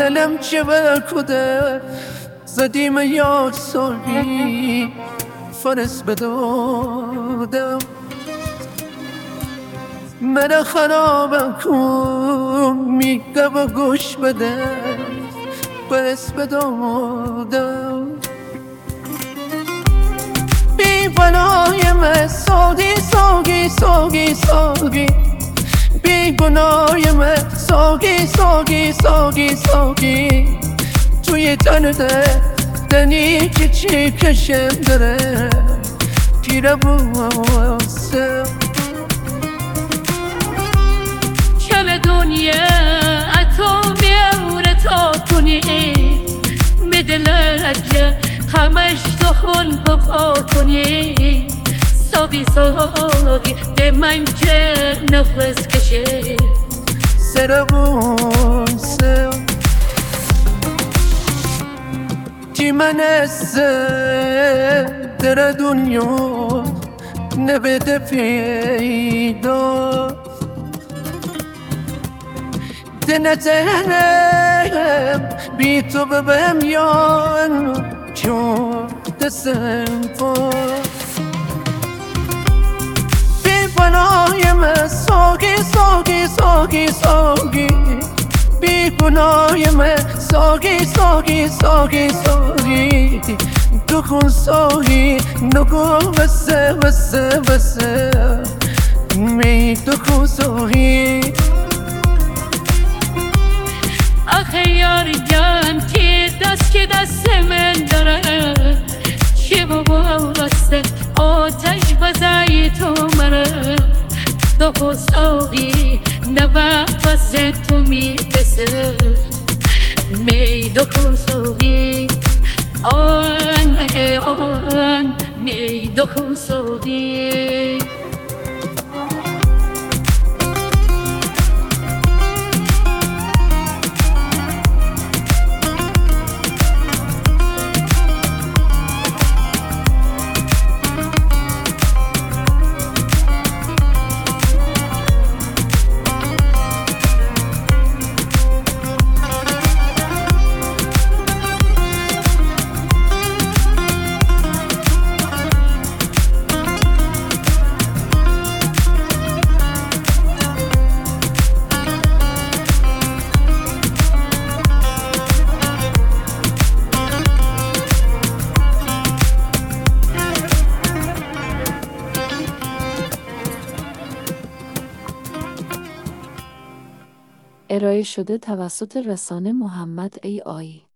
دلم چه کده زدیم یاد ساگی فرس بدادم من خراب کن میگه و گوش بده فرس بدادم بی بنای من ساگی ساگی ساگی ساگی بی گناه من ساگی ساگی ساگی ساگی توی دنی که چی کشم داره پیره بواسه کل دنیا اتو میاره تا کنی به دلت همش دخون بپا کنی ساگی ساگی به من که نفس کشه سر بوسه کی منسه در دنیا نبده پیدا دنتهم بی تو ببهم یان چون دستم پا بی بنای من ساگی ساگی ساگی ساگی بی گناه من ساگی ساگی ساگی ساگی دکن ساگی نگو بسه بسه بسه می دکن ساگی آخه یاری جان که دست من داره که واسه آتش بزای تو مره دو ساقی نفس تو میرسه می دو ساقی آن می دو ساقی ارائه شده توسط رسانه محمد AI